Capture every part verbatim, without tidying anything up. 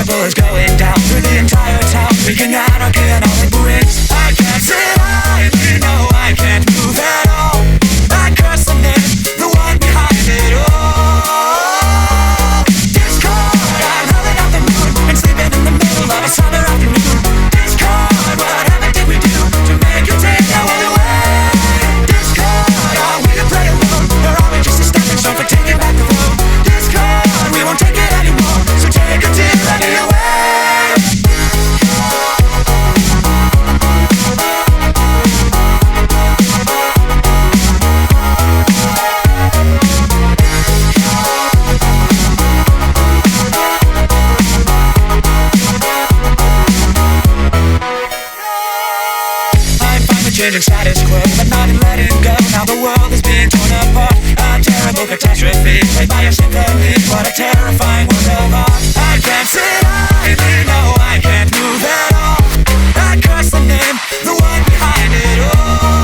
Unbearable is going down through the entire town, wreaking anarchy and all it brings. I can't sit idly, no, I can't move at all. I curse the name, the one behind it all. Discord, I'm howling out the moon and sleeping in the middle of a summer afternoon. Discord, whatever did we do to make you take our world away? Discord, are we to play alone, or are we just a stepping stone for taking back the throne? Discord, we won't take it anymore, so take a tyranny away. Changing status quo, but not in letting go. Now the world is being torn apart. A terrible catastrophe played by a symphony. What a terrifying world of art. I can't sit idly, no, I can't move at all. I curse the name, the one behind it all.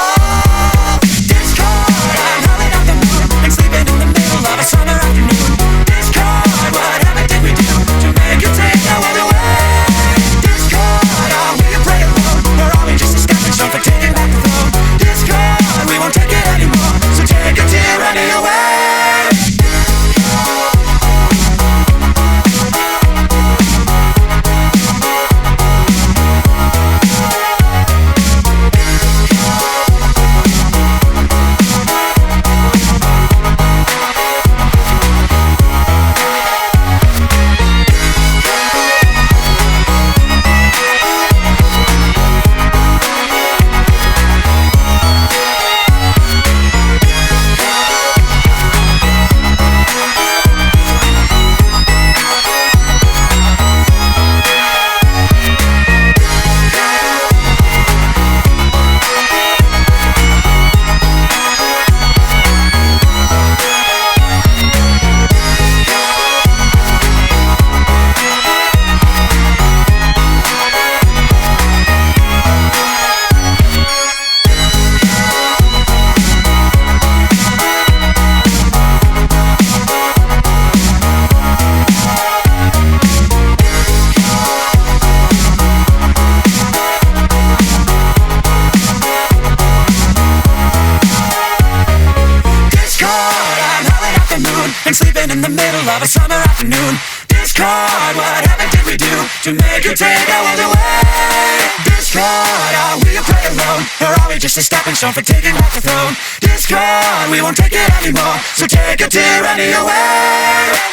Discord, I'm howling out the moon and sleeping in the middle of a summer afternoon. Discord, whatever did we do to make you take our world away? Discord, are we to play alone, or are we just a stepping stone for taking back the throne? Discord, we won't take it anymore, so take a tyranny away. And sleeping in the middle of a summer afternoon. Discord, whatever did we do to make you take our world away? Discord, are we a play alone, or are we just a stepping stone for taking back the throne? Discord, we won't take it anymore, so take a tyranny away.